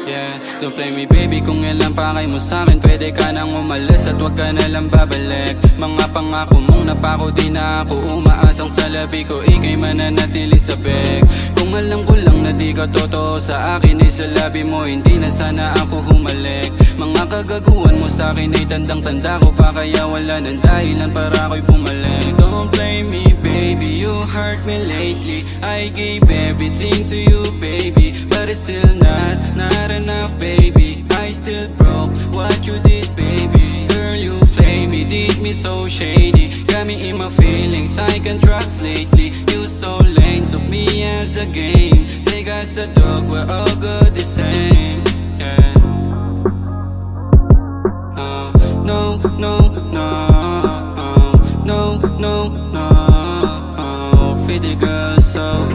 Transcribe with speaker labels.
Speaker 1: Yeah, don't play me baby, kung ilan pa kayo mo sa'kin pwede ka nang umalis at wag ka nalang babalik. Mga pangako mong napako di na ako umaasang sa labi ko, ikay mananatili sa beg. Kung alam ko lang na di ka totoo sa akin ay sa labi mo hindi na sana ako humalik. Mga kagaguhan mo sa'kin ay tandang-tanda ko pa kaya wala nang dahilan para ako'y bumalik. Don't play me baby, you hurt me lately. I gave everything to you baby, but it's still not enough baby. I still broke what you did baby. Girl you flame me, did me so shady. Got me in my feelings, I can't trust lately. You so lame, took me as a game. Say guys a dog, we're all good the same. Yeah. No, no, no, no, no, no. Pretty girl so